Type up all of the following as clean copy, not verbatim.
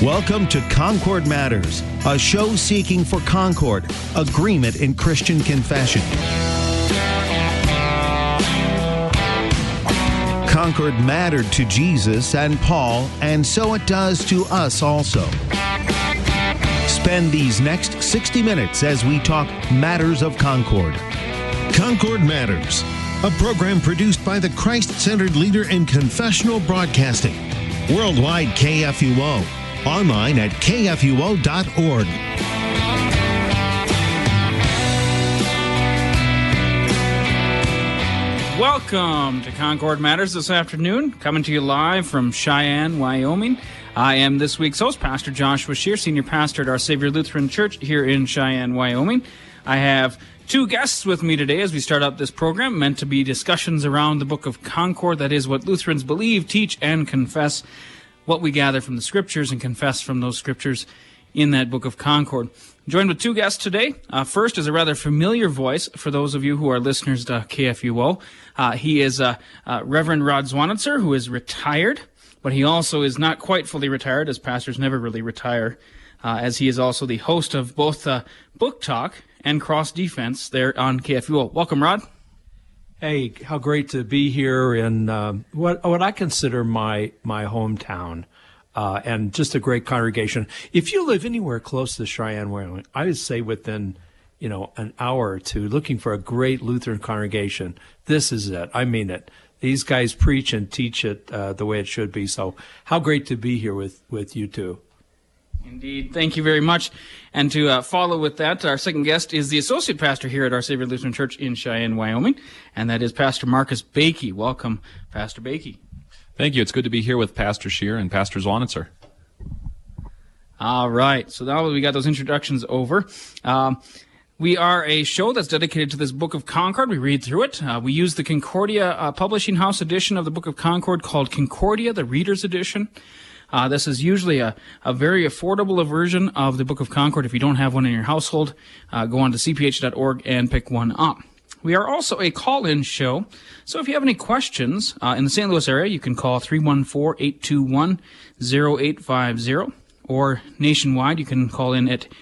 Welcome to Concord Matters, a show seeking for concord, agreement in Christian confession. Concord mattered to Jesus and Paul, and so it does to us also. Spend these next 60 minutes as we talk matters of Concord. Concord Matters, a program produced by the Christ-centered leader in confessional broadcasting. Worldwide KFUO. Online at kfuo.org. Welcome to Concord Matters this afternoon, coming to you live from Cheyenne, Wyoming. I am this week's host, Pastor Joshua Scheer, Senior Pastor at Our Savior Lutheran Church here in Cheyenne, Wyoming. I have two guests with me today as we start out this program, meant to be discussions around the Book of Concord, that is what Lutherans believe, teach, and confess, what we gather from the Scriptures and confess from those Scriptures in that Book of Concord. Joined with two guests today. First is a rather familiar voice for those of you who are listeners to KFUO. He is Reverend Rod Zwanitzer, who is retired, but he also is not quite fully retired, as pastors never really retire, as he is also the host of both Book Talk and Cross Defense there on KFUO. Welcome, Rod. Hey, how great to be here in what I consider my hometown, and just a great congregation. If you live anywhere close to Cheyenne, Wyoming, I would say within, an hour or two, looking for a great Lutheran congregation, this is it. I mean it. These guys preach and teach it the way it should be. So how great to be here with you two. Indeed. Thank you very much. And to follow with that, our second guest is the associate pastor here at Our Savior Lutheran Church in Cheyenne, Wyoming, and that is Pastor Marcus Bakey. Welcome, Pastor Bakey. Thank you. It's good to be here with Pastor Scheer and Pastor Zwanitzer. All right. So now we got those introductions over. We are a show that's dedicated to this Book of Concord. We read through it. We use the Concordia Publishing House edition of the Book of Concord called Concordia, the Reader's Edition. This is usually a very affordable version of the Book of Concord. If you don't have one in your household, go on to cph.org and pick one up. We are also a call-in show, so if you have any questions in the St. Louis area, you can call 314-821-0850, or nationwide, you can call in at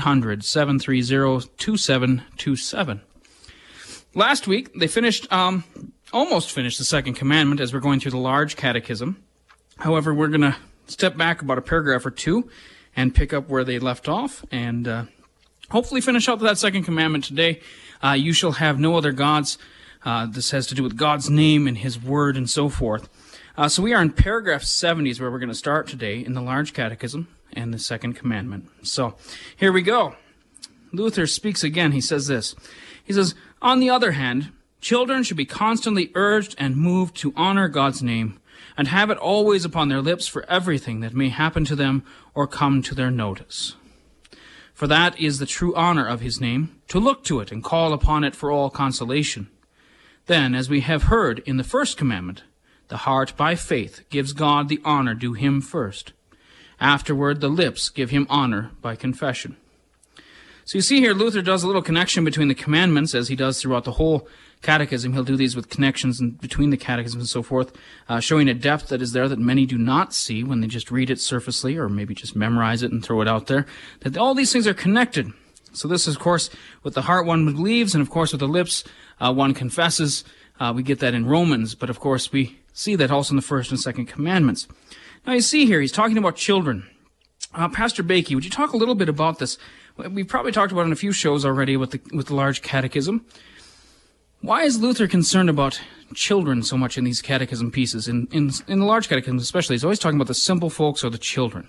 800-730-2727. Last week, they almost finished the Second Commandment as we're going through the Large Catechism. However, we're going to step back about a paragraph or two and pick up where they left off and hopefully finish up that Second Commandment today. You shall have no other gods. This has to do with God's name and His Word and so forth. So we are in paragraph 70 is where we're going to start today in the Large Catechism and the Second Commandment. So here we go. Luther speaks again. He says this. He says, on the other hand, children should be constantly urged and moved to honor God's name, and have it always upon their lips for everything that may happen to them or come to their notice. For that is the true honor of His name, to look to it and call upon it for all consolation. Then, as we have heard in the first commandment, the heart by faith gives God the honor due Him first. Afterward, the lips give Him honor by confession. So you see here, Luther does a little connection between the commandments, as he does throughout the whole catechism. He'll do these with connections between the catechisms and so forth, showing a depth that is there that many do not see when they just read it surfacely or maybe just memorize it and throw it out there, that all these things are connected. So this is, of course, with the heart one believes, and of course with the lips one confesses. We get that in Romans, but of course we see that also in the first and second commandments. Now you see here, he's talking about children. Pastor Bakey, would you talk a little bit about this? We've probably talked about it in a few shows already with the Large Catechism. Why is Luther concerned about children so much in these catechism pieces? In the Large Catechism especially, he's always talking about the simple folks or the children.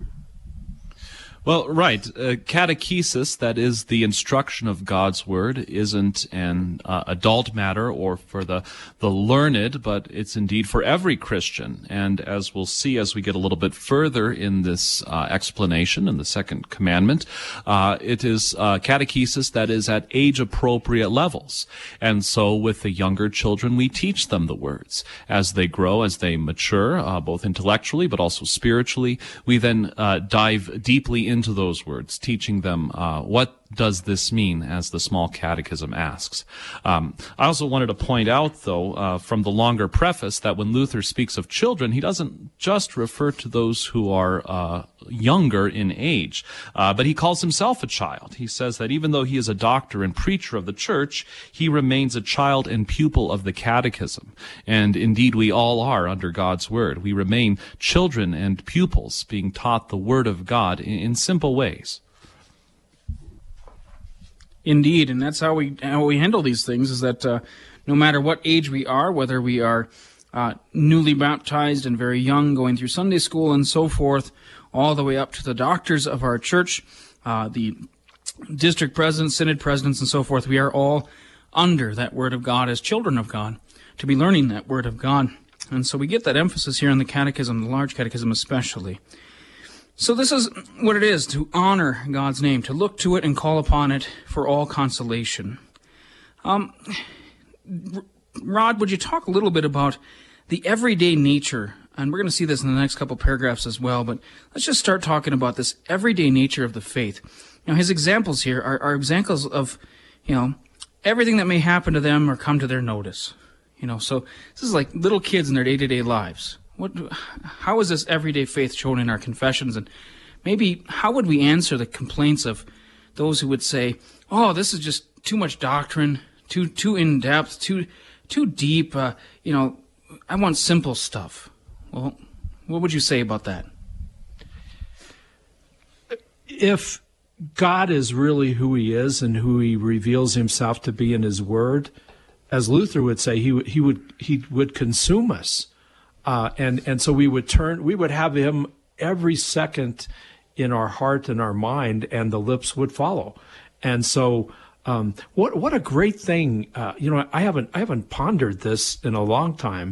Well, right. Catechesis, that is the instruction of God's Word, isn't an adult matter or for the learned, but it's indeed for every Christian. And as we'll see as we get a little bit further in this explanation in the Second Commandment, it is catechesis that is at age-appropriate levels. And so with the younger children, we teach them the words. As they grow, as they mature, both intellectually but also spiritually, we then dive deeply into those words, teaching them what does this mean, as the small catechism asks? I also wanted to point out, though, from the longer preface, that when Luther speaks of children, he doesn't just refer to those who are younger in age, but he calls himself a child. He says that even though he is a doctor and preacher of the church, he remains a child and pupil of the catechism. And indeed, we all are under God's word. We remain children and pupils, being taught the word of God in simple ways. Indeed, and that's how we handle these things, is that no matter what age we are, whether we are newly baptized and very young, going through Sunday school and so forth, all the way up to the doctors of our church, the district presidents, synod presidents, and so forth, we are all under that Word of God as children of God, to be learning that Word of God. And so we get that emphasis here in the Catechism, the large Catechism especially. So this is what it is, to honor God's name, to look to it and call upon it for all consolation. Rod, would you talk a little bit about the everyday nature, and we're going to see this in the next couple paragraphs as well, but let's just start talking about this everyday nature of the faith. Now, his examples here are examples of, everything that may happen to them or come to their notice. So this is like little kids in their day-to-day lives. How is this everyday faith shown in our confessions? And maybe how would we answer the complaints of those who would say, "Oh, this is just too much doctrine, too in depth, too deep. I want simple stuff." Well, what would you say about that? If God is really who He is and who He reveals Himself to be in His Word, as Luther would say, He would consume us. And so we would have Him every second in our heart and our mind, and the lips would follow. And so, what a great thing! I haven't pondered this in a long time.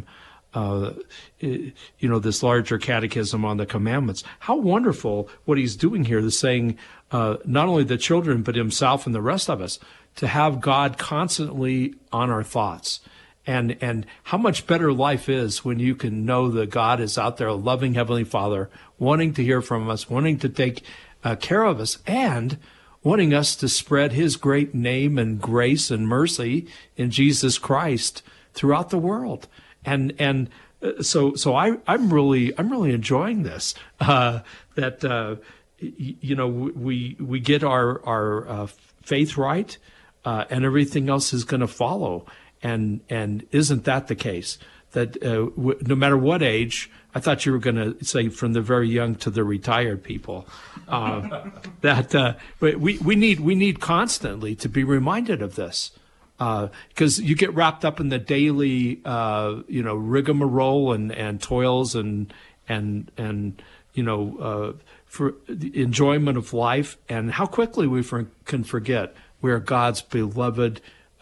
This larger catechism on the commandments. How wonderful what he's doing here is saying, not only the children, but himself and the rest of us, to have God constantly on our thoughts. And how much better life is when you can know that God is out there, a loving Heavenly Father, wanting to hear from us, wanting to take care of us, and wanting us to spread His great name and grace and mercy in Jesus Christ throughout the world. So I'm really enjoying this. We get our faith right, and everything else is going to follow. And isn't that the case? That no matter what age, I thought you were going to say from the very young to the retired people, that we need constantly to be reminded of this, because you get wrapped up in the daily rigmarole and toils and for the enjoyment of life, and how quickly we can forget we are God's beloved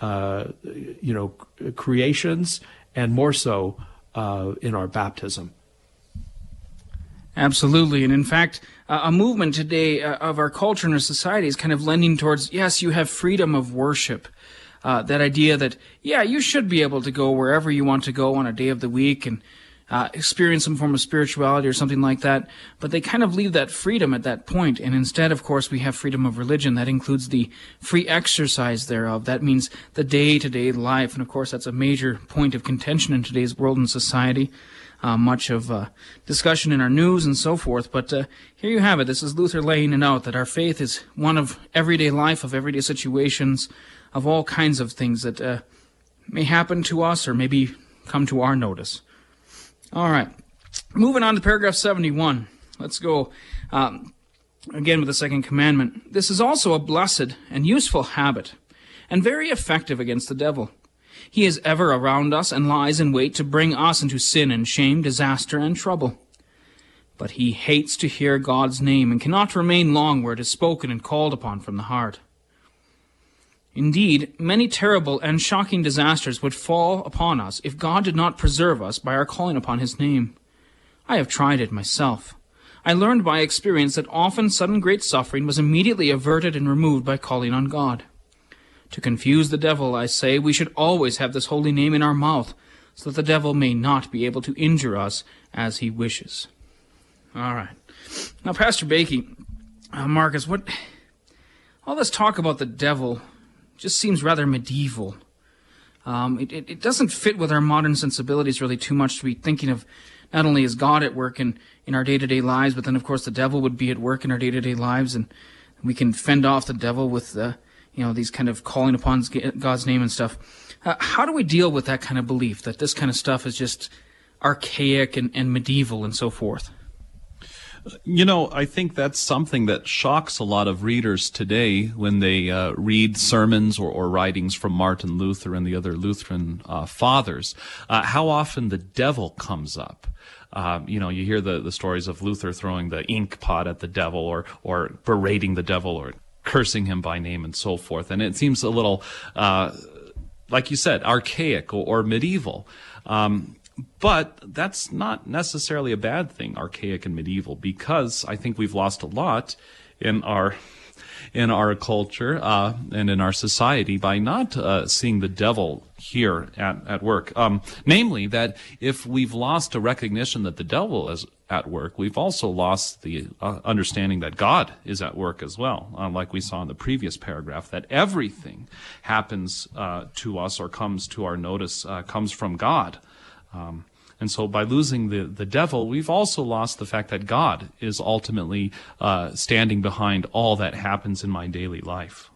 creations, and more so in our baptism. Absolutely. And in fact, a movement today of our culture and our society is kind of lending towards, yes, you have freedom of worship. That idea that, you should be able to go wherever you want to go on a day of the week and experience some form of spirituality or something like that. But they kind of leave that freedom at that point. And instead, of course, we have freedom of religion. That includes the free exercise thereof. That means the day-to-day life. And of course, that's a major point of contention in today's world and society. Much of discussion in our news and so forth. But here you have it. This is Luther laying it out, that our faith is one of everyday life, of everyday situations, of all kinds of things that may happen to us or maybe come to our notice. All right. Moving on to paragraph 71. Let's go again with the second commandment. This is also a blessed and useful habit, and very effective against the devil. He is ever around us and lies in wait to bring us into sin and shame, disaster and trouble. But he hates to hear God's name and cannot remain long where it is spoken and called upon from the heart. Indeed, many terrible and shocking disasters would fall upon us if God did not preserve us by our calling upon His name. I have tried it myself. I learned by experience that often sudden great suffering was immediately averted and removed by calling on God. To confuse the devil, I say, we should always have this holy name in our mouth, so that the devil may not be able to injure us as he wishes. All right. Now, Pastor Bakey, Marcus, what all this talk about the devil just seems rather medieval. It doesn't fit with our modern sensibilities really too much to be thinking of not only is God at work in our day-to-day lives, but then, of course, the devil would be at work in our day-to-day lives, and we can fend off the devil with, these kind of calling upon God's name and stuff. How do we deal with that kind of belief, that this kind of stuff is just archaic and medieval and so forth? I think that's something that shocks a lot of readers today when they read sermons or writings from Martin Luther and the other Lutheran fathers, how often the devil comes up. You hear the stories of Luther throwing the ink pot at the devil or berating the devil or cursing him by name and so forth. And it seems a little, like you said, archaic or medieval. But that's not necessarily a bad thing, archaic and medieval, because I think we've lost a lot in our culture and in our society by not seeing the devil here at work. Namely, that if we've lost a recognition that the devil is at work, we've also lost the understanding that God is at work as well. Like we saw in the previous paragraph, that everything happens to us or comes to our notice comes from God. And so by losing the devil, we've also lost the fact that God is ultimately standing behind all that happens in my daily life.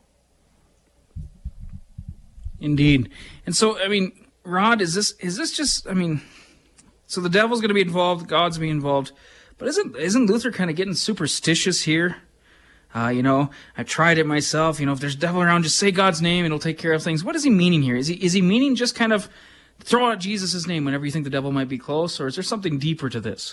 Indeed. And so, Rod, is this just, so the devil's going to be involved, God's being involved, but isn't Luther kind of getting superstitious here? I've tried it myself. If there's a devil around, just say God's name and it'll take care of things. What is he meaning here? Is he meaning just kind of throw out Jesus' name whenever you think the devil might be close, or is there something deeper to this?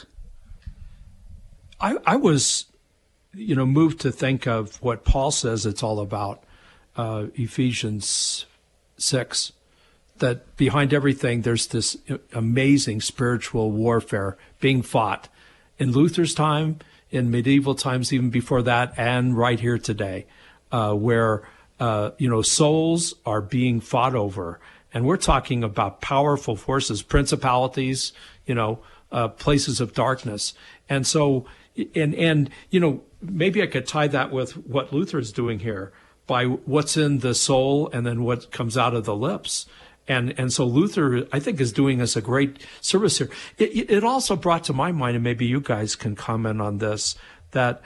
I was, moved to think of what Paul says it's all about, Ephesians 6, that behind everything there's this amazing spiritual warfare being fought in Luther's time, in medieval times, even before that, and right here today, where, souls are being fought over. And we're talking about powerful forces, principalities, places of darkness. And so, maybe I could tie that with what Luther is doing here by what's in the soul and then what comes out of the lips. And so Luther, I think, is doing us a great service here. It also brought to my mind, and maybe you guys can comment on this, that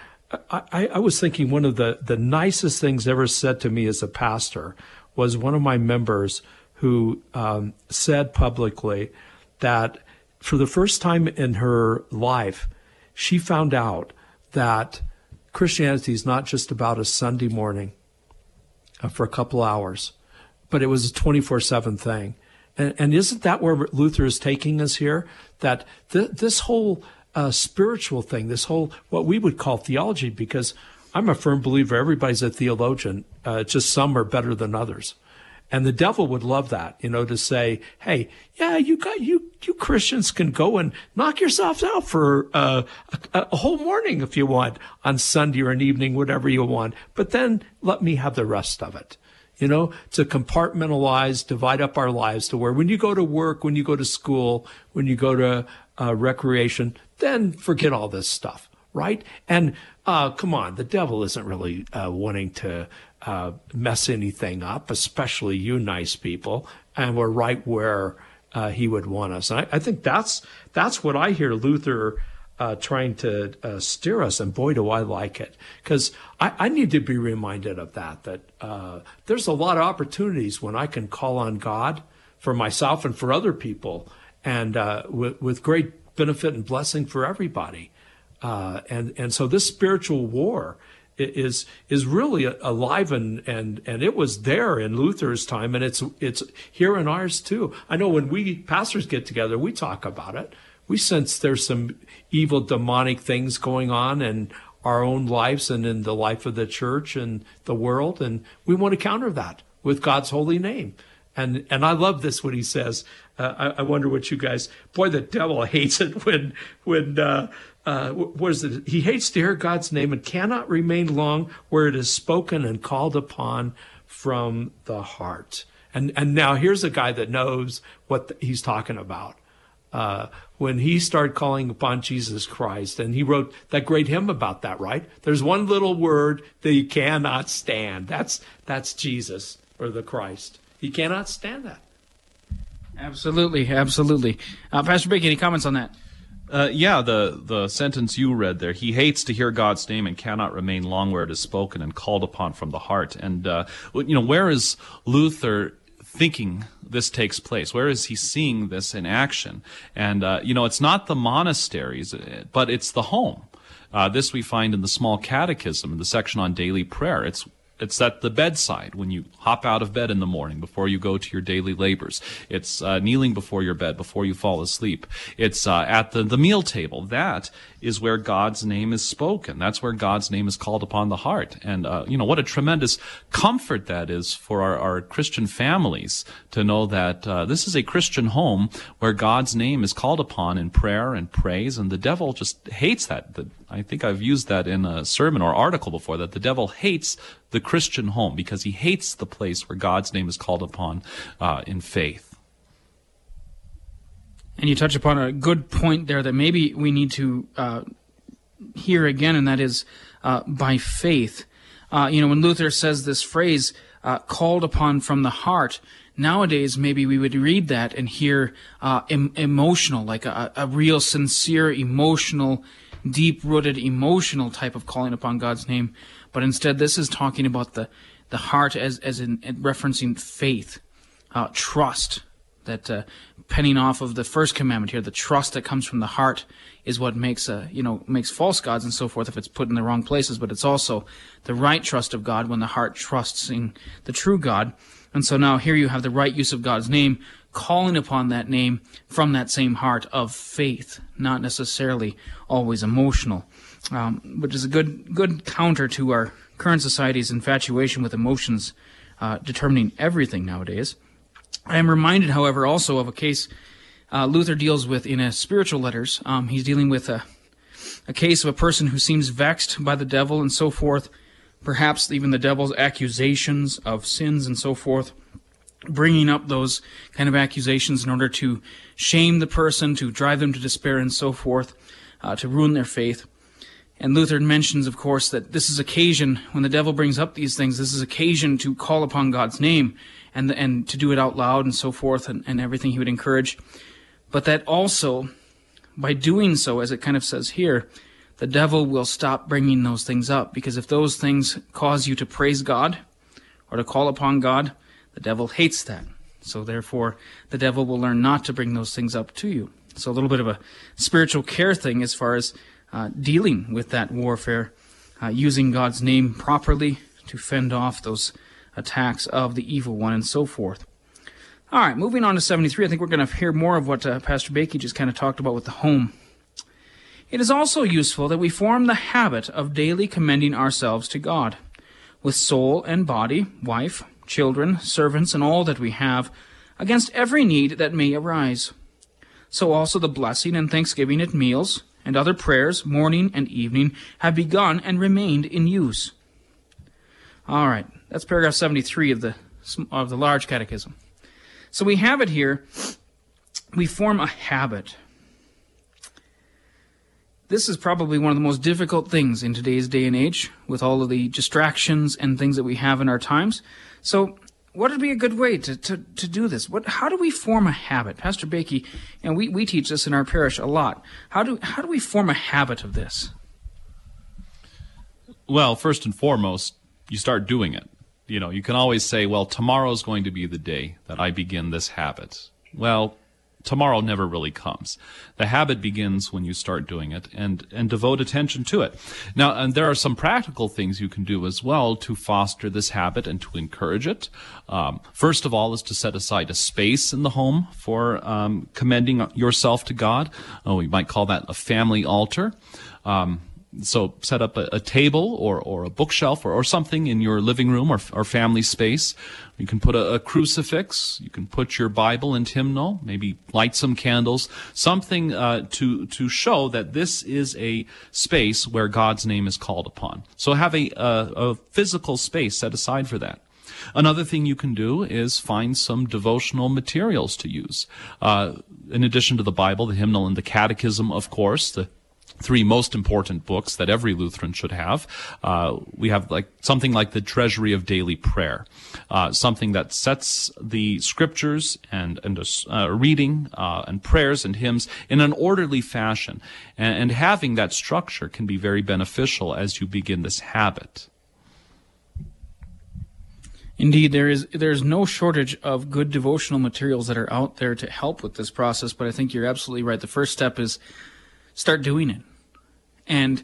I was thinking one of the nicest things ever said to me as a pastor was one of my members who said publicly that for the first time in her life, she found out that Christianity is not just about a Sunday morning for a couple hours, but it was a 24/7 thing. And isn't that where Luther is taking us here? That this whole spiritual thing, this whole what we would call theology, because I'm a firm believer everybody's a theologian, just some are better than others. And the devil would love that, to say, hey, yeah, you Christians can go and knock yourselves out for a whole morning if you want on Sunday or an evening, whatever you want. But then let me have the rest of it, to compartmentalize, divide up our lives to where when you go to work, when you go to school, when you go to recreation, then forget all this stuff, right? And come on, the devil isn't really wanting to mess anything up, especially you nice people, and we're right where he would want us. And I think that's what I hear Luther trying to steer us, and boy, do I like it, because I need to be reminded of that there's a lot of opportunities when I can call on God for myself and for other people, and with great benefit and blessing for everybody. And so this spiritual war is really alive, and it was there in Luther's time, and it's here in ours too. I know when we pastors get together, we talk about it. We sense there's some evil, demonic things going on in our own lives and in the life of the church and the world, and we want to counter that with God's holy name. And I love this when he says, I wonder what you guys, boy, the devil hates it when what is it? He hates to hear God's name and cannot remain long where it is spoken and called upon from the heart. And now here's a guy that knows what he's talking about. when he started calling upon Jesus Christ. And he wrote that great hymn about that, right? There's one little word that he cannot stand. That's Jesus, or the Christ. He cannot stand that. Absolutely. Pastor Becky, any comments on that? Yeah, the sentence you read there, he hates to hear God's name and cannot remain long where it is spoken and called upon from the heart. And, where is Luther thinking this takes place? Where is he seeing this in action? And, it's not the monasteries, but it's the home. This we find in the Small Catechism, in the section on daily prayer. It's at the bedside when you hop out of bed in the morning before you go to your daily labors. It's kneeling before your bed before you fall asleep. It's at the meal table. That is where God's name is spoken. That's where God's name is called upon the heart. And, what a tremendous comfort that is for our Christian families to know that this is a Christian home where God's name is called upon in prayer and praise, and the devil just hates that. I think I've used that in a sermon or article before, that the devil hates the Christian home because he hates the place where God's name is called upon in faith. And you touch upon a good point there that maybe we need to hear again, and that is by faith. When Luther says this phrase, called upon from the heart, nowadays maybe we would read that and hear emotional, like a real sincere, emotional, deep-rooted, emotional type of calling upon God's name. But instead, this is talking about the heart as in referencing faith, trust. That penning off of the first commandment here, the trust that comes from the heart is what makes false gods and so forth if it's put in the wrong places. But it's also the right trust of God when the heart trusts in the true God. And so now here you have the right use of God's name, calling upon that name from that same heart of faith, not necessarily always emotional, which is a good counter to our current society's infatuation with emotions determining everything nowadays. I am reminded, however, also of a case Luther deals with in his spiritual letters. He's dealing with a case of a person who seems vexed by the devil and so forth, perhaps even the devil's accusations of sins and so forth, bringing up those kind of accusations in order to shame the person, to drive them to despair and so forth, to ruin their faith. And Luther mentions, of course, that this is occasion, when the devil brings up these things, this is occasion to call upon God's name and to do it out loud and so forth and everything he would encourage. But that also, by doing so, as it kind of says here, the devil will stop bringing those things up. Because if those things cause you to praise God or to call upon God, the devil hates that. So therefore, the devil will learn not to bring those things up to you. So a little bit of a spiritual care thing as far as dealing with that warfare, using God's name properly to fend off those attacks of the evil one and so forth. All right, moving on to 73, I think we're going to hear more of what Pastor Bakey just kind of talked about with the home. It is also useful that we form the habit of daily commending ourselves to God, with soul and body, wife, children, servants, and all that we have, against every need that may arise. So also the blessing and thanksgiving at meals, and other prayers, morning and evening, have begun and remained in use. All right, that's paragraph 73 of the Large Catechism. So we have it here. We form a habit. This is probably one of the most difficult things in today's day and age, with all of the distractions and things that we have in our times. So what would be a good way to do this? How do we form a habit? Pastor Bakey, and we teach this in our parish a lot. How do we form a habit of this? Well, first and foremost, you start doing it. You can always say, well, tomorrow's going to be the day that I begin this habit. Well, tomorrow never really comes. The habit begins when you start doing it and devote attention to it. Now, and there are some practical things you can do as well to foster this habit and to encourage it. First of all is to set aside a space in the home for commending yourself to God. We might call that a family altar. So set up a table or a bookshelf or something in your living room or family space. You can put a crucifix. You can put your Bible and hymnal. Maybe light some candles. Something to show that this is a space where God's name is called upon. So have a physical space set aside for that. Another thing you can do is find some devotional materials to use. In addition to the Bible, the hymnal, and the catechism, of course, the three most important books that every Lutheran should have. We have something like the Treasury of Daily Prayer, something that sets the scriptures and reading and prayers and hymns in an orderly fashion. And having that structure can be very beneficial as you begin this habit. Indeed, there's no shortage of good devotional materials that are out there to help with this process, but I think you're absolutely right. The first step is start doing it. And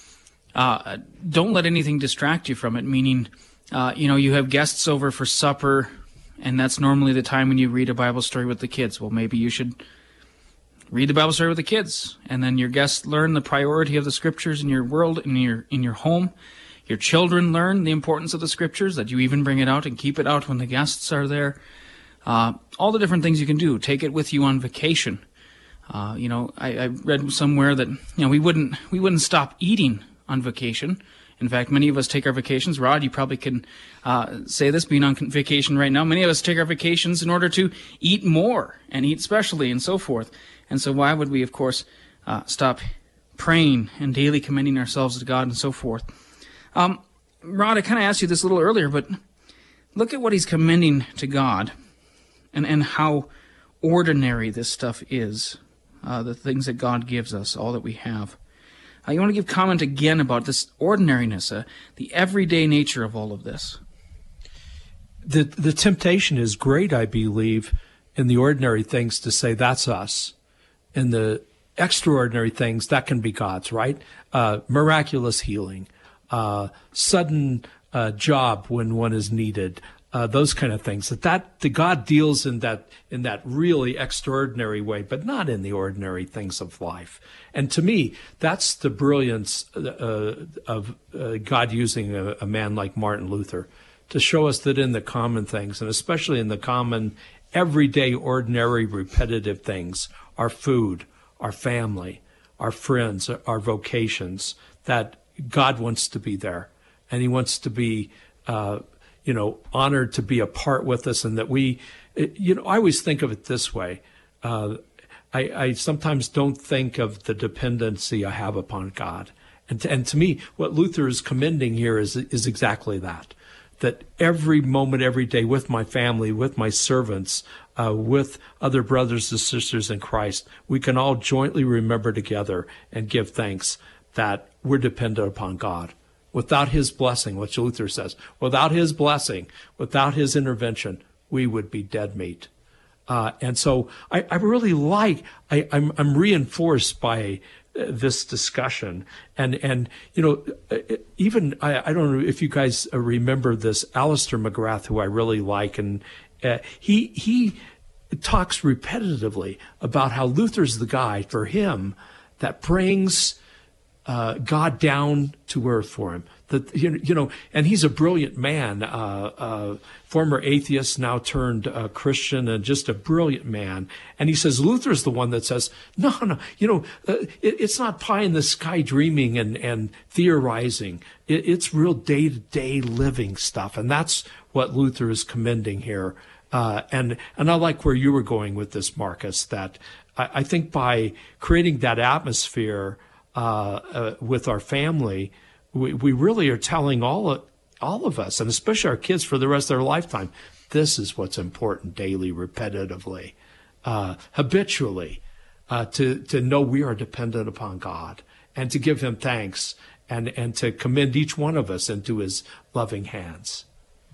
don't let anything distract you from it, meaning, you have guests over for supper, and that's normally the time when you read a Bible story with the kids. Well, maybe you should read the Bible story with the kids, and then your guests learn the priority of the Scriptures in your world, in your home. Your children learn the importance of the Scriptures, that you even bring it out and keep it out when the guests are there. All the different things you can do. Take it with you on vacation. I read somewhere that, we wouldn't stop eating on vacation. In fact, many of us take our vacations. Rod, you probably can say this, being on vacation right now. Many of us take our vacations in order to eat more and eat specially and so forth. And so why would we, of course, stop praying and daily commending ourselves to God and so forth? Rod, I kind of asked you this a little earlier, but look at what he's commending to God and how ordinary this stuff is, the things that God gives us, all that we have. You want to give comment again about this ordinariness, the everyday nature of all of this? The temptation is great, I believe, in the ordinary things to say, that's us. In the extraordinary things, that can be God's, right? Miraculous healing, sudden job when one is needed, those kind of things. That the God deals in that really extraordinary way, but not in the ordinary things of life. And to me, that's the brilliance of God using a man like Martin Luther to show us that in the common things, and especially in the common, everyday, ordinary, repetitive things, our food, our family, our friends, our vocations, that God wants to be there, and he wants to be, honored to be a part with us, and that we, I always think of it this way. I sometimes don't think of the dependency I have upon God. And to me, what Luther is commending here is exactly that every moment, every day, with my family, with my servants, with other brothers and sisters in Christ, we can all jointly remember together and give thanks that we're dependent upon God. Without his blessing, which Luther says, without his blessing, without his intervention, we would be dead meat. And so I really I'm reinforced by this discussion. And even, I don't know if you guys remember this, Alistair McGrath, who I really like, and he talks repetitively about how Luther's the guy for him that brings God down to earth for him. That and he's a brilliant man, former atheist, now turned Christian, and just a brilliant man. And he says Luther's the one that says, no, it's not pie in the sky dreaming and theorizing. It's real day-to-day living stuff, and that's what Luther is commending here. And I like where you were going with this, Marcus. That I think by creating that atmosphere with our family, we really are telling all of us, and especially our kids for the rest of their lifetime, this is what's important daily, repetitively, habitually, to know we are dependent upon God and to give him thanks and to commend each one of us into his loving hands.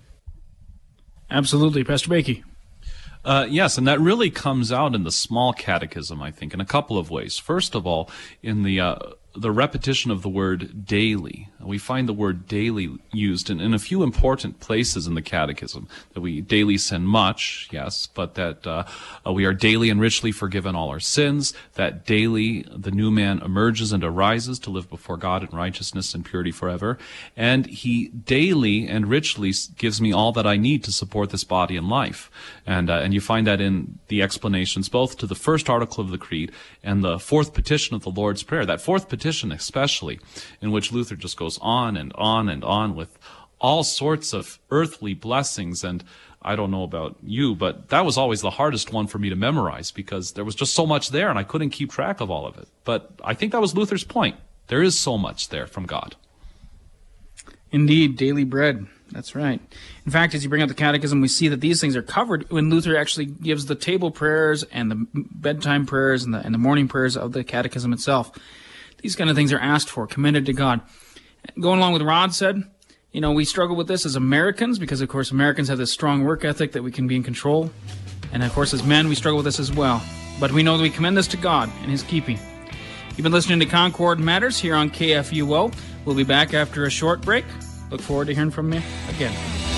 Absolutely. Pastor Bakey. Yes, and that really comes out in the small catechism, I think, in a couple of ways. First of all, in the repetition of the word daily. We find the word daily used in a few important places in the catechism. That we daily sin much, yes, but that we are daily and richly forgiven all our sins, that daily the new man emerges and arises to live before God in righteousness and purity forever, and he daily and richly gives me all that I need to support this body and life. And you find that in the explanations both to the first article of the Creed and the fourth petition of the Lord's Prayer. That fourth petition especially, in which Luther just goes on and on and on with all sorts of earthly blessings. And I don't know about you, but that was always the hardest one for me to memorize because there was just so much there and I couldn't keep track of all of it. But I think that was Luther's point. There is so much there from God. Indeed, daily bread. That's right. In fact, as you bring up the Catechism, we see that these things are covered when Luther actually gives the table prayers and the bedtime prayers and the morning prayers of the Catechism itself. These kind of things are asked for, commended to God. Going along with Rod said, we struggle with this as Americans because, of course, Americans have this strong work ethic that we can be in control. And, of course, as men, we struggle with this as well. But we know that we commend this to God and His keeping. You've been listening to Concord Matters here on KFUO. We'll be back after a short break. Look forward to hearing from you again.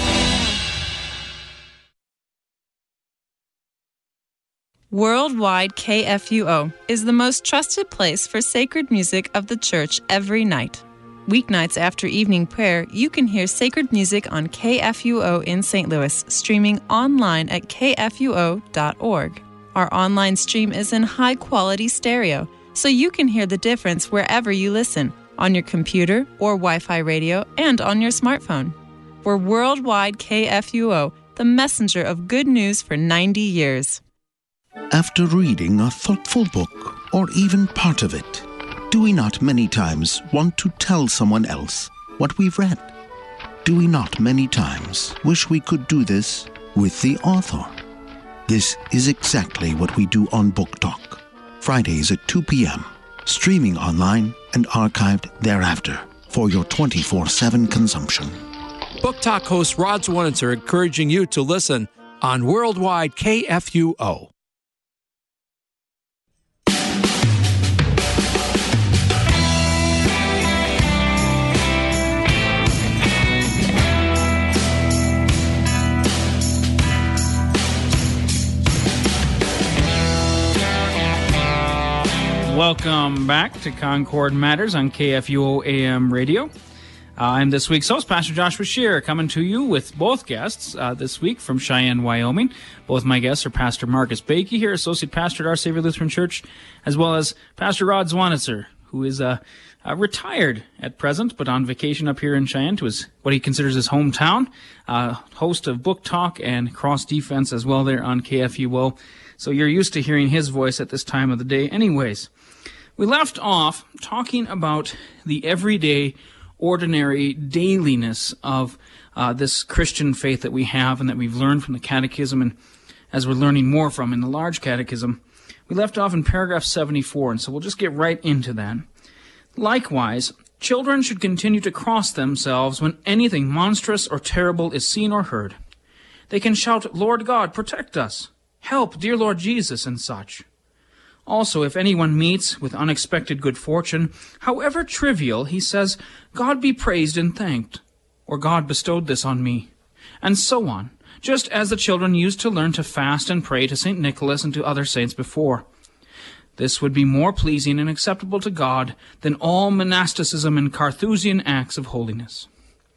Worldwide KFUO is the most trusted place for sacred music of the Church every night. Weeknights after evening prayer, you can hear sacred music on KFUO in St. Louis, streaming online at kfuo.org. Our online stream is in high-quality stereo, so you can hear the difference wherever you listen, on your computer or Wi-Fi radio, and on your smartphone. We're Worldwide KFUO, the messenger of good news for 90 years. After reading a thoughtful book, or even part of it, do we not many times want to tell someone else what we've read? Do we not many times wish we could do this with the author? This is exactly what we do on Book Talk, Fridays at 2 p.m., streaming online and archived thereafter for your 24/7 consumption. Book Talk host Rod Zwonitzer encouraging you to listen on Worldwide KFUO. Welcome back to Concord Matters on KFUO AM radio. I'm this week's host, Pastor Joshua Scheer, coming to you with both guests this week from Cheyenne, Wyoming. Both my guests are Pastor Marcus Bakey here, Associate Pastor at Our Savior Lutheran Church, as well as Pastor Rod Zwonitzer, who is retired at present, but on vacation up here in Cheyenne to what he considers his hometown, host of Book Talk and Cross Defense as well there on KFUO. So you're used to hearing his voice at this time of the day anyways. We left off talking about the everyday, ordinary dailiness of this Christian faith that we have and that we've learned from the Catechism, and as we're learning more from in the Large Catechism. We left off in paragraph 74, and so we'll just get right into that. Likewise, children should continue to cross themselves when anything monstrous or terrible is seen or heard. They can shout, "Lord God, protect us! Help, dear Lord Jesus," and such. Also, if anyone meets with unexpected good fortune, however trivial, he says, "God be praised and thanked," or "God bestowed this on me," and so on, just as the children used to learn to fast and pray to St. Nicholas and to other saints before. This would be more pleasing and acceptable to God than all monasticism and Carthusian acts of holiness.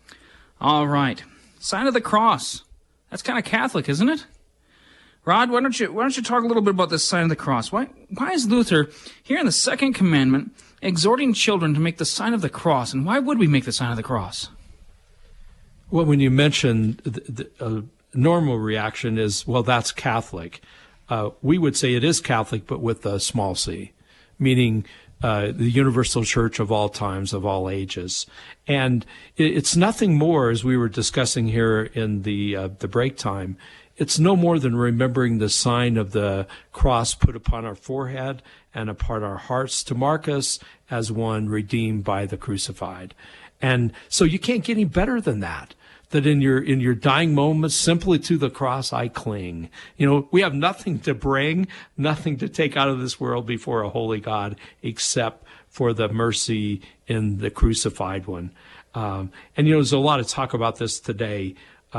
All right, sign of the cross. That's kind of Catholic, isn't it? Rod, why don't you talk a little bit about this sign of the cross? Why is Luther here in the Second Commandment exhorting children to make the sign of the cross, and why would we make the sign of the cross? Well, when you mention the normal reaction is, well, that's Catholic. We would say it is Catholic, but with a small c, meaning the universal church of all times, of all ages. And it's nothing more, as we were discussing here in the break time, it's no more than remembering the sign of the cross put upon our forehead and upon our hearts to mark us as one redeemed by the crucified. And so you can't get any better than that. That in your dying moments, simply to the cross I cling. We have nothing to bring, nothing to take out of this world before a holy God, except for the mercy in the crucified one. And there's a lot of talk about this today.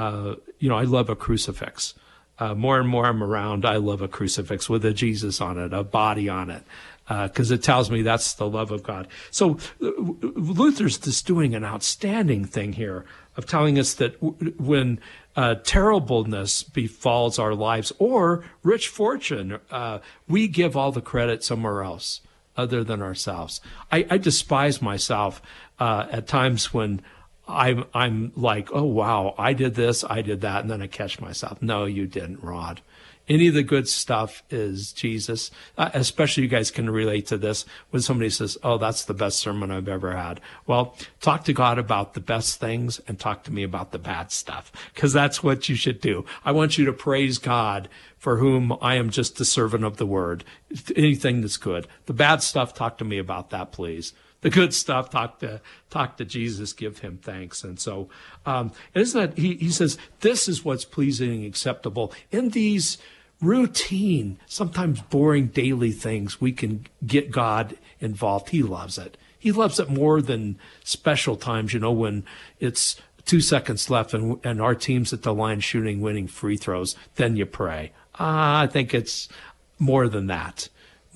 I love a crucifix. More and more I'm around, I love a crucifix with a Jesus on it, a body on it, because it tells me that's the love of God. So Luther's just doing an outstanding thing here of telling us that when terribleness befalls our lives or rich fortune, we give all the credit somewhere else other than ourselves. I despise myself at times when I'm like, oh wow, I did this, I did that, and then I catch myself. No, you didn't, Rod. Any of the good stuff is Jesus. Especially you guys can relate to this when somebody says, oh, that's the best sermon I've ever had. Well, talk to God about the best things and talk to me about the bad stuff, because that's what you should do. I want you to praise God, for whom I am just the servant of the word. Anything that's good. The bad stuff, talk to me about that, please. The good stuff, talk to Jesus, give him thanks. And so, isn't that, he says, this is what's pleasing and acceptable in these routine, sometimes boring daily things. We can get God involved. He loves it. He loves it more than special times, when it's 2 seconds left and our team's at the line shooting winning free throws. Then you pray. I think it's more than that.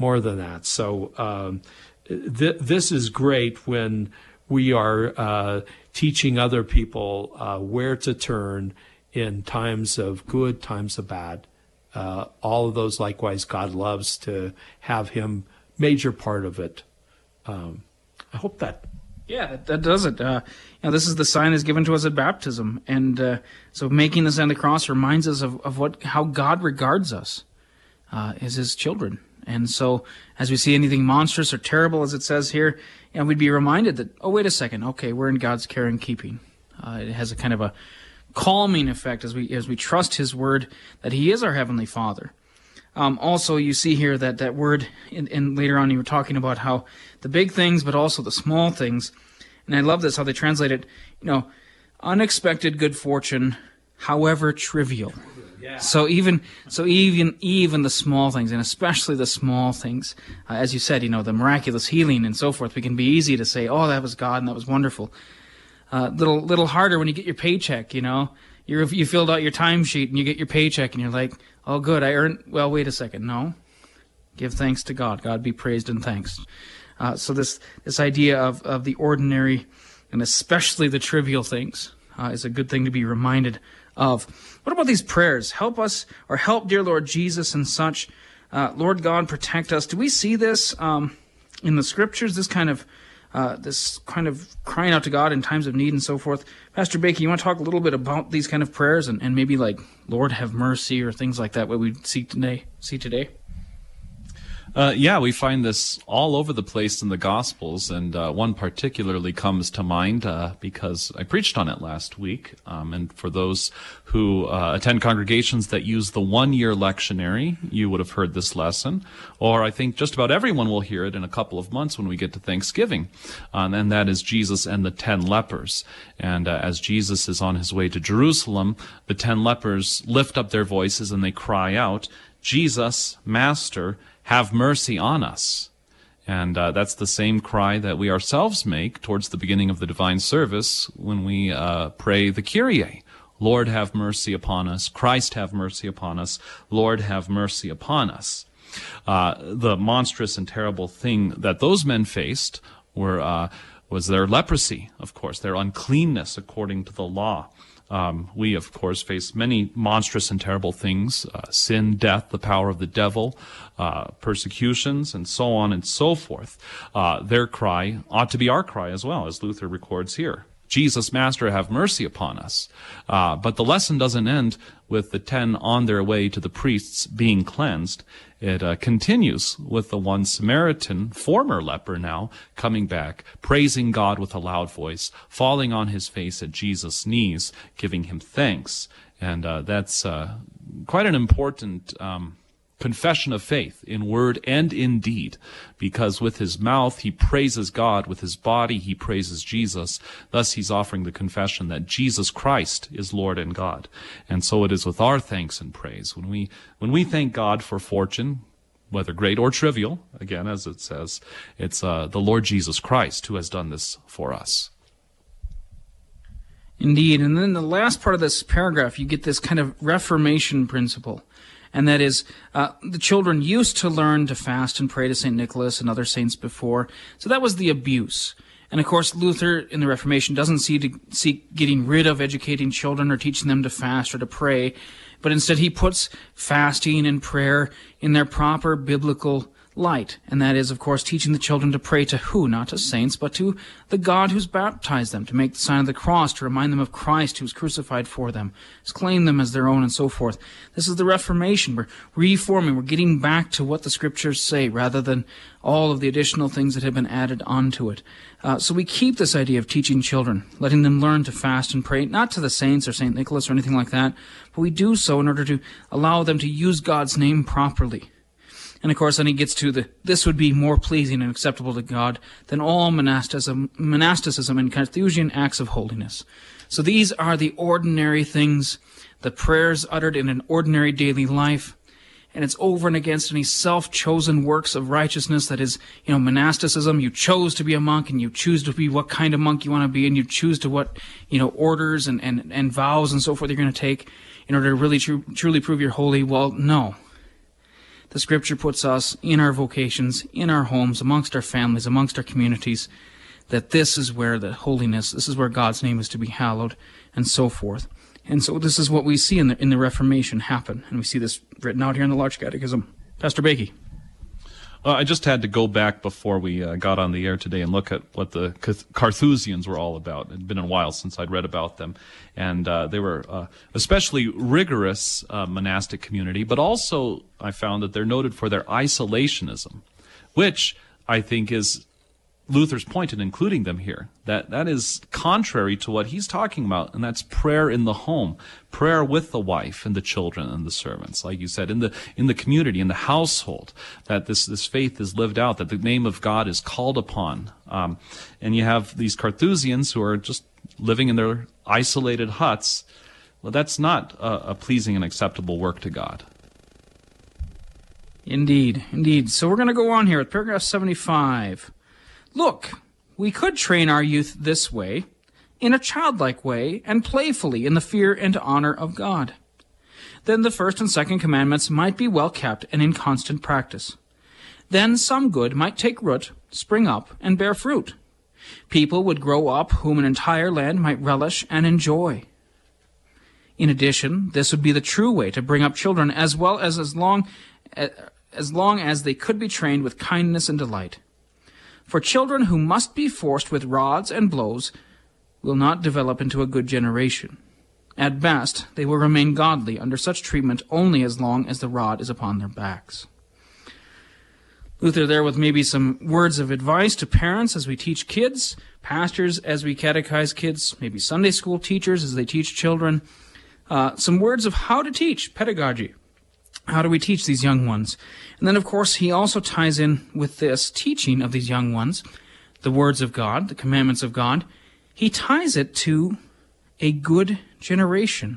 So this is great when we are teaching other people where to turn in times of good, times of bad. All of those, likewise, God loves to have him major part of it. I hope that. Yeah, that does it. This is the sign that's given to us at baptism, and so making the sign of the cross reminds us of how God regards us as his children. And so, as we see anything monstrous or terrible, as it says here, we'd be reminded that, oh, wait a second, okay, we're in God's care and keeping. It has a kind of a calming effect as we trust his word that he is our heavenly Father. Also, you see here that word, and later on you were talking about how the big things, but also the small things. And I love this, how they translate it, unexpected good fortune, however trivial. Yeah. So even the small things, and especially the small things, as you said, the miraculous healing and so forth, we can be easy to say, oh, that was God and that was wonderful. Little harder when you get your paycheck, you filled out your timesheet and you get your paycheck and you're like, oh good, I earned, well, wait a second, no. Give thanks to God. God be praised and thanks. So this idea of the ordinary and especially the trivial things is a good thing to be reminded of. What about these prayers? Help us, or help dear Lord Jesus and such. Lord God, protect us. Do we see this in the scriptures, this kind of crying out to God in times of need and so forth? Pastor Baker, you want to talk a little bit about these kind of prayers and maybe like, Lord have mercy, or things like that, what we see today? We find this all over the place in the Gospels, and one particularly comes to mind because I preached on it last week. And for those who attend congregations that use the one-year lectionary, you would have heard this lesson. Or I think just about everyone will hear it in a couple of months when we get to Thanksgiving. And that is Jesus and the 10 lepers. And as Jesus is on his way to Jerusalem, the 10 lepers lift up their voices and they cry out, Jesus, Master, have mercy on us. And that's the same cry that we ourselves make towards the beginning of the divine service when we pray the Kyrie. Lord, have mercy upon us. Christ, have mercy upon us. Lord, have mercy upon us. The monstrous and terrible thing that those men faced was their leprosy, of course, their uncleanness according to the law. We, of course, face many monstrous and terrible things, sin, death, the power of the devil, persecutions, and so on and so forth. Their cry ought to be our cry as well, as Luther records here. Jesus, Master, have mercy upon us. But the lesson doesn't end with the 10 on their way to the priests being cleansed. It continues with the one Samaritan, former leper now, coming back, praising God with a loud voice, falling on his face at Jesus' knees, giving him thanks. And that's quite an important confession of faith in word and in deed, because with his mouth he praises God, with his body he praises Jesus. Thus he's offering the confession that Jesus Christ is Lord and God. And so it is with our thanks and praise. When we thank God for fortune, whether great or trivial, again, as it says, it's the Lord Jesus Christ who has done this for us. Indeed. And then the last part of this paragraph, you get this kind of Reformation principle. And that is, the children used to learn to fast and pray to St. Nicholas and other saints before. So that was the abuse. And of course, Luther in the Reformation doesn't seek getting rid of educating children or teaching them to fast or to pray, but instead he puts fasting and prayer in their proper biblical light, and that is, of course, teaching the children to pray to who? Not to saints, but to the God who's baptized them, to make the sign of the cross, to remind them of Christ who was crucified for them, to claim them as their own, and so forth. This is the Reformation. We're reforming. We're getting back to what the Scriptures say, rather than all of the additional things that have been added onto it. So we keep this idea of teaching children, letting them learn to fast and pray, not to the saints or St. Nicholas or anything like that, but we do so in order to allow them to use God's name properly. And of course, then he gets to this would be more pleasing and acceptable to God than all monasticism and Carthusian acts of holiness. So these are the ordinary things, the prayers uttered in an ordinary daily life, and it's over and against any self-chosen works of righteousness that is, monasticism. You chose to be a monk, and you choose to be what kind of monk you want to be, and you choose to what, orders and vows and so forth you're going to take in order to really truly prove you're holy. Well, no. The Scripture puts us in our vocations, in our homes, amongst our families, amongst our communities, that this is where the holiness, this is where God's name is to be hallowed, and so forth. And so this is what we see in the Reformation happen, and we see this written out here in the Large Catechism. Pastor Bakey. I just had to go back before we got on the air today and look at what the Carthusians were all about. It had been a while since I'd read about them. And they were especially rigorous monastic community, but also I found that they're noted for their isolationism, which I think is Luther's point in including them here. That is contrary to what he's talking about, and that's prayer in the home, prayer with the wife and the children and the servants, like you said, in the community, in the household, that this faith is lived out, that the name of God is called upon. And you have these Carthusians who are just living in their isolated huts. Well, that's not a pleasing and acceptable work to God. Indeed, indeed. So we're going to go on here with paragraph 75. Look, we could train our youth this way, in a childlike way, and playfully in the fear and honor of God. Then the first and second commandments might be well kept and in constant practice. Then some good might take root, spring up, and bear fruit. People would grow up whom an entire land might relish and enjoy. In addition, this would be the true way to bring up children as well as long as they could be trained with kindness and delight. For children who must be forced with rods and blows will not develop into a good generation. At best, they will remain godly under such treatment only as long as the rod is upon their backs. Luther there with maybe some words of advice to parents as we teach kids, pastors as we catechize kids, maybe Sunday school teachers as they teach children. Some words of how to teach, pedagogy. How do we teach these young ones? And then, of course, he also ties in with this teaching of these young ones, the words of God, the commandments of God. He ties it to a good generation,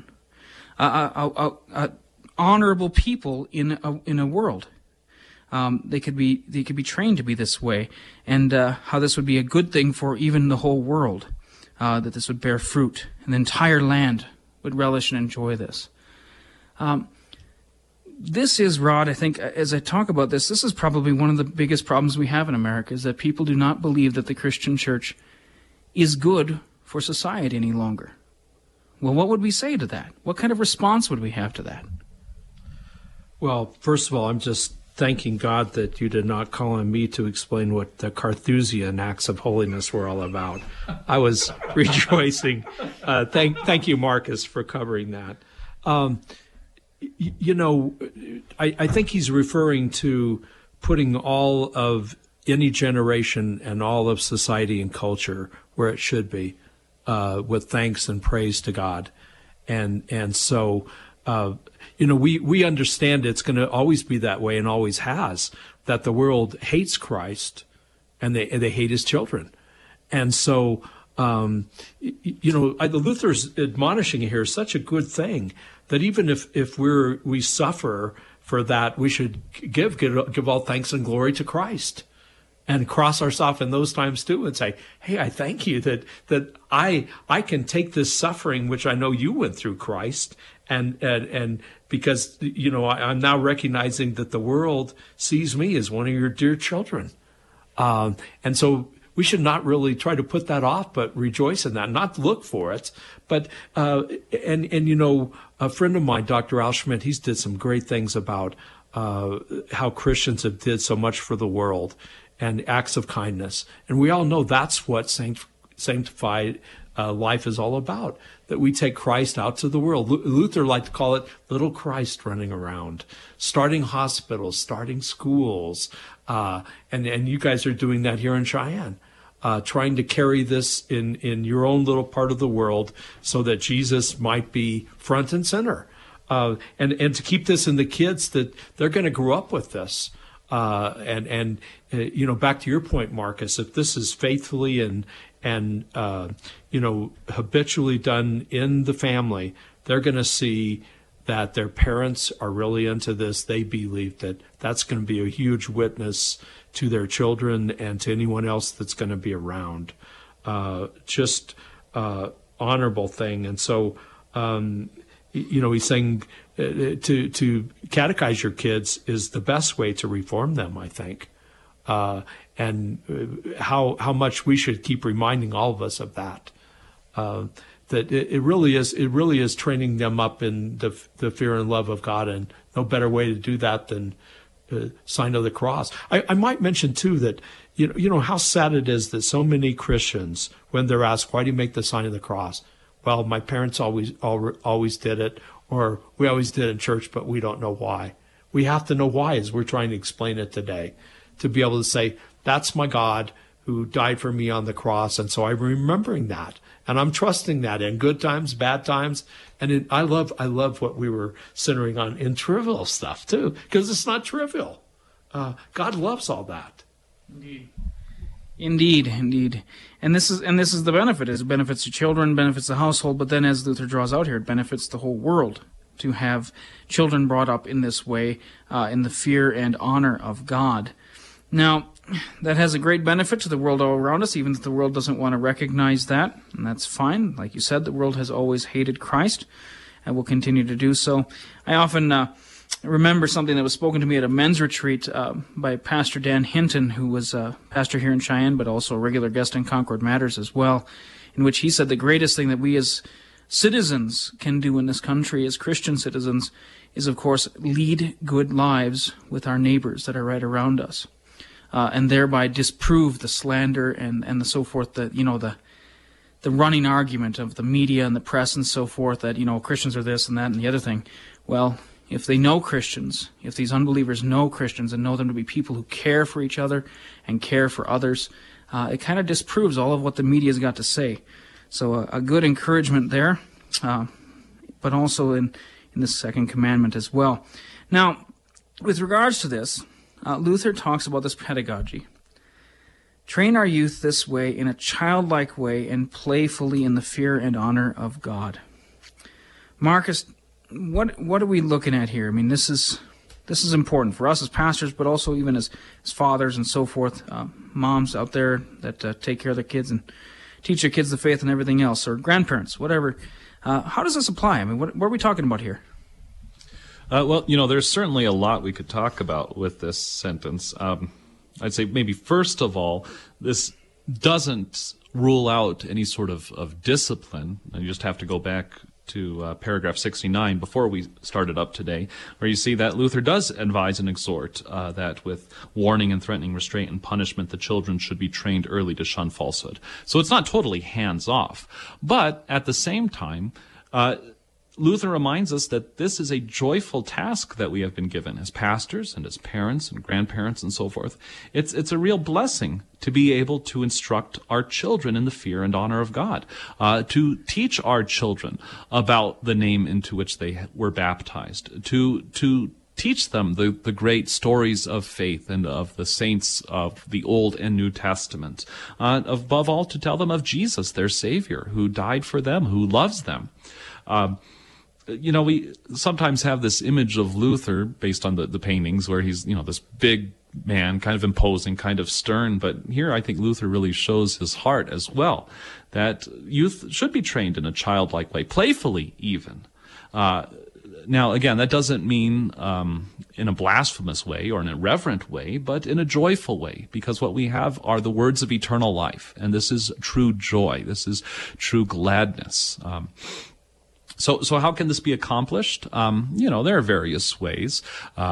honorable people in a world. They could be trained to be this way, and how this would be a good thing for even the whole world, that this would bear fruit, and the entire land would relish and enjoy this. This is, Rod, I think, as I talk about this is probably one of the biggest problems we have in America, is that people do not believe that the Christian church is good for society any longer. Well, what would we say to that? What kind of response would we have to that? Well, first of all, I'm just thanking God that you did not call on me to explain what the Carthusian acts of holiness were all about. I was rejoicing. Thank you, Marcus, for covering that. I think he's referring to putting all of any generation and all of society and culture where it should be, with thanks and praise to God. And so, we understand it's going to always be that way and always has, that the world hates Christ and they hate his children. And so, the Luther's admonishing here is such a good thing that even if we suffer for that, we should give all thanks and glory to Christ, and cross ourselves in those times too, and say, hey, I thank you that I can take this suffering which I know you went through, Christ, and because I'm now recognizing that the world sees me as one of your dear children, and so we should not really try to put that off, but rejoice in that, not look for it. But, a friend of mine, Dr. Al Schmidt, he's did some great things about how Christians have did so much for the world and acts of kindness. And we all know that's what sanctified life is all about, that we take Christ out to the world. Luther liked to call it little Christ running around, starting hospitals, starting schools. And you guys are doing that here in Cheyenne, trying to carry this in your own little part of the world so that Jesus might be front and center. And to keep this in the kids, that they're going to grow up with this. And back to your point, Marcus, if this is faithfully and habitually done in the family, they're going to see that their parents are really into this. They believe that that's going to be a huge witness to their children and to anyone else that's going to be around. Honorable thing. And so, he's saying to catechize your kids is the best way to reform them, I think. And how much we should keep reminding all of us of that. That it really is training them up in the fear and love of God, and no better way to do that than sign of the cross. I might mention too that how sad it is that so many Christians, when they're asked, why do you make the sign of the cross? Well, my parents always did it, or we always did in church, but we don't know why. We have to know why as we're trying to explain it today, to be able to say, that's my God who died for me on the cross, and so I'm remembering that, and I'm trusting that in good times, bad times, and I love what we were centering on in trivial stuff too, because it's not trivial. God loves all that. Indeed. And this is the benefit. It benefits the children, benefits the household, but then as Luther draws out here, it benefits the whole world to have children brought up in this way, in the fear and honor of God. Now, that has a great benefit to the world all around us, even if the world doesn't want to recognize that, and that's fine. Like you said, the world has always hated Christ and will continue to do so. I often remember something that was spoken to me at a men's retreat by Pastor Dan Hinton, who was a pastor here in Cheyenne, but also a regular guest in Concord Matters as well, in which he said the greatest thing that we as citizens can do in this country, as Christian citizens, is, of course, lead good lives with our neighbors that are right around us, and thereby disprove the slander and the so forth, the running argument of the media and the press and so forth that, Christians are this and that and the other thing. Well, if they know Christians, if these unbelievers know Christians and know them to be people who care for each other and care for others, it kind of disproves all of what the media's got to say. So a good encouragement there, but also in the second commandment as well. Now, with regards to this, Luther talks about this pedagogy. Train our youth this way in a childlike way and playfully in the fear and honor of God. Marcus, what are we looking at here? I mean, this is important for us as pastors, but also even as fathers and so forth, moms out there that take care of their kids and teach their kids the faith and everything else, or grandparents, whatever. How does this apply? I mean, what are we talking about here? There's certainly a lot we could talk about with this sentence. I'd say maybe first of all, this doesn't rule out any sort of discipline. You just have to go back to paragraph 69 before we started up today, where you see that Luther does advise and exhort that with warning and threatening restraint and punishment, the children should be trained early to shun falsehood. So it's not totally hands-off. But at the same time, Luther reminds us that this is a joyful task that we have been given as pastors and as parents and grandparents and so forth. It's a real blessing to be able to instruct our children in the fear and honor of God, to teach our children about the name into which they were baptized, to teach them the great stories of faith and of the saints of the Old and New Testament. Above all, to tell them of Jesus, their Savior, who died for them, who loves them. We sometimes have this image of Luther based on the paintings where he's, this big man, kind of imposing, kind of stern. But here I think Luther really shows his heart as well, that youth should be trained in a childlike way, playfully even. Now, again, that doesn't mean in a blasphemous way or an irreverent way, but in a joyful way, because what we have are the words of eternal life, and this is true joy. This is true gladness. So how can this be accomplished? There are various ways.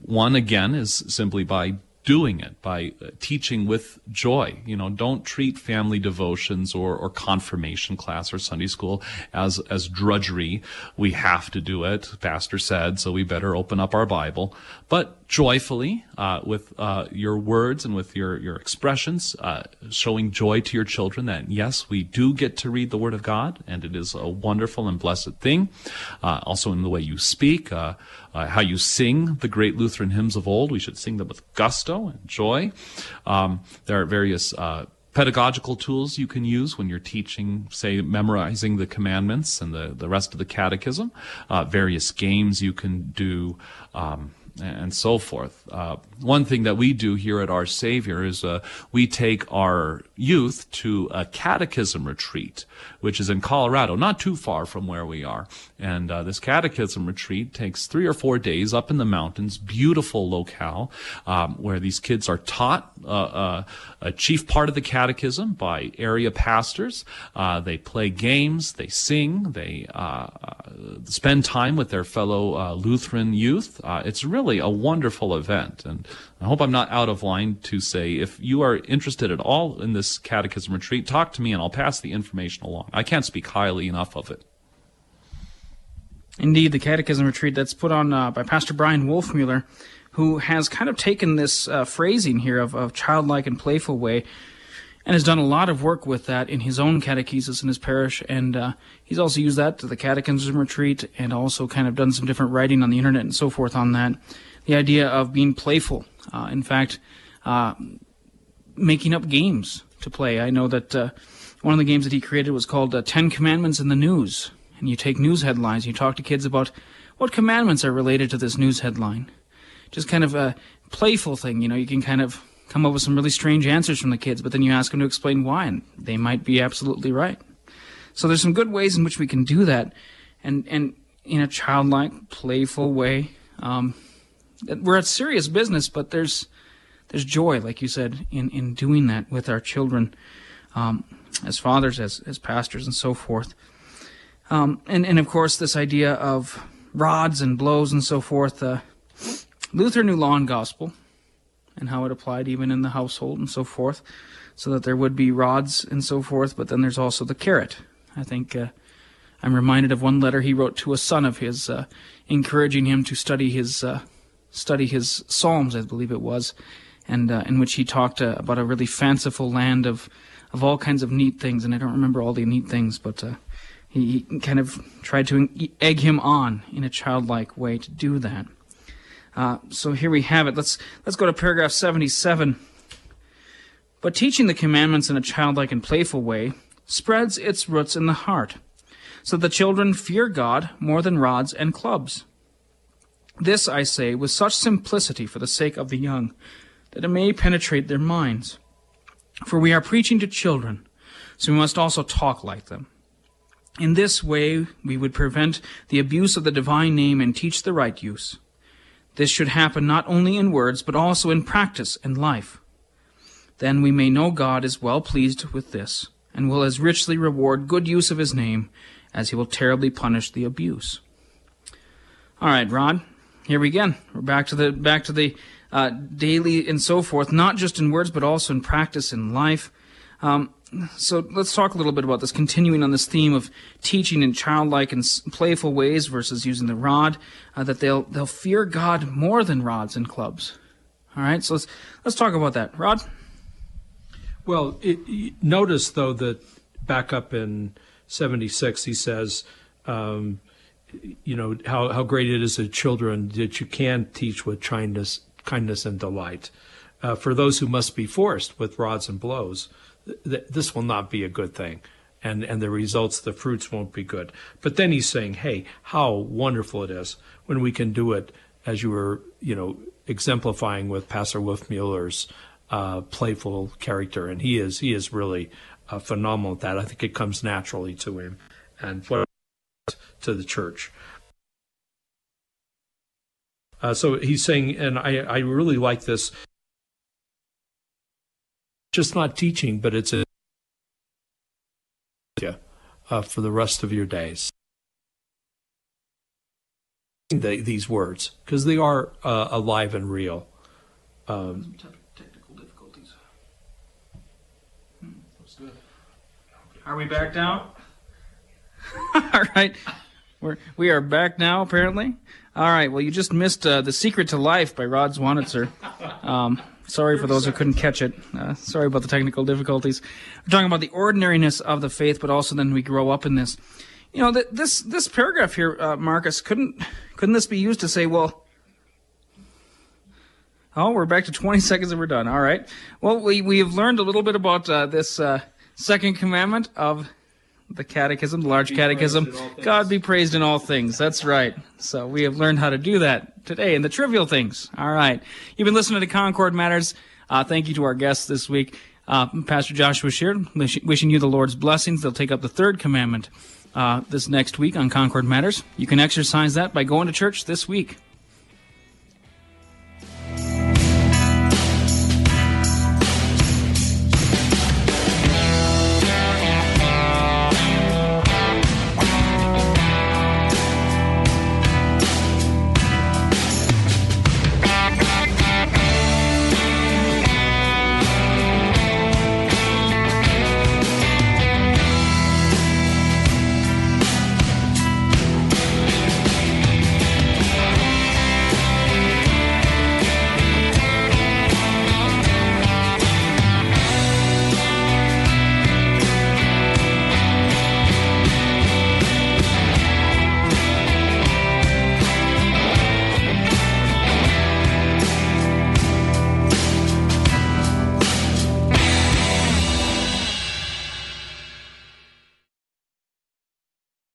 One, again, is simply by doing it, by teaching with joy. Don't treat family devotions or confirmation class or Sunday school as drudgery. We have to do it, Pastor said, so we better open up our Bible. But joyfully, with your words and with your expressions, showing joy to your children that, yes, we do get to read the Word of God, and it is a wonderful and blessed thing. Also in the way you speak, how you sing the great Lutheran hymns of old. We should sing them with gusto and joy. There are various pedagogical tools you can use when you're teaching, say, memorizing the commandments and the rest of the catechism. Various games you can do, and so forth. One thing that we do here at Our Savior is we take our youth to a catechism retreat, which is in Colorado, not too far from where we are. And this catechism retreat takes 3 or 4 days up in the mountains, beautiful locale, where these kids are taught a chief part of the catechism by area pastors. They play games, they sing, they spend time with their fellow Lutheran youth. It's really a wonderful event. And I hope I'm not out of line to say, if you are interested at all in this catechism retreat, talk to me and I'll pass the information along. I can't speak highly enough of it. Indeed, the catechism retreat that's put on by Pastor Brian Wolfmueller, who has kind of taken this phrasing here of childlike and playful way, and has done a lot of work with that in his own catechesis in his parish, and he's also used that to the catechism retreat, and also kind of done some different writing on the internet and so forth on that. The idea of being playful, in fact, making up games to play. I know that one of the games that he created was called 10 Commandments in the News, and you take news headlines, you talk to kids about what commandments are related to this news headline. Just kind of a playful thing, you can kind of come up with some really strange answers from the kids, but then you ask them to explain why, and they might be absolutely right. So there's some good ways in which we can do that, and in a childlike, playful way. We're at serious business, but there's joy, like you said, in doing that with our children, as fathers, as pastors, and so forth. And of course, this idea of rods and blows and so forth. Luther knew law and gospel, and how it applied even in the household and so forth, so that there would be rods and so forth, but then there's also the carrot. I think I'm reminded of one letter he wrote to a son of his, encouraging him to study his Psalms, I believe it was, and in which he talked about a really fanciful land of all kinds of neat things, and I don't remember all the neat things, but he kind of tried to egg him on in a childlike way to do that. So here we have it. Let's go to paragraph 77. But teaching the commandments in a childlike and playful way spreads its roots in the heart, so that the children fear God more than rods and clubs. This, I say, with such simplicity for the sake of the young, that it may penetrate their minds. For we are preaching to children, so we must also talk like them. In this way we would prevent the abuse of the divine name and teach the right use. This should happen not only in words, but also in practice and life. Then we may know God is well pleased with this, and will as richly reward good use of his name, as he will terribly punish the abuse. All right, Rod, here we again. We're back to the daily and so forth, not just in words, but also in practice in life. So let's talk a little bit about this, continuing on this theme of teaching in childlike and playful ways versus using the rod, that they'll fear God more than rods and clubs. All right, so let's talk about that. Rod? Well, notice, though, that back up in 76, he says, how great it is that children that you can teach with kindness and delight. For those who must be forced with rods and blows, this will not be a good thing, and the results, the fruits won't be good. But then he's saying, hey, how wonderful it is when we can do it, as you were, exemplifying with Pastor Wolfmueller's playful character, and he is really phenomenal at that. I think it comes naturally to him and to the church. So he's saying, and I really like this. Just not teaching, but it's for the rest of your days. these words because they are alive and real. Technical difficulties. Are we back now? All right. We are back now, apparently. All right. Well, you just missed The Secret to Life by Rod Zwanitzer. Sorry for those who couldn't catch it. Sorry about the technical difficulties. We're talking about the ordinariness of the faith, but also then we grow up in this. You know, this paragraph here, Marcus, couldn't this be used to say, well, oh, we're back to 20 seconds and we're done. All right. Well, we have learned a little bit about this second commandment of the catechism, the large catechism. God be praised in all things. That's right. So we have learned how to do that today in the trivial things. All right. You've been listening to Concord Matters. Thank you to our guests this week. Pastor Joshua Sheard, wishing you the Lord's blessings. They'll take up the third commandment this next week on Concord Matters. You can exercise that by going to church this week.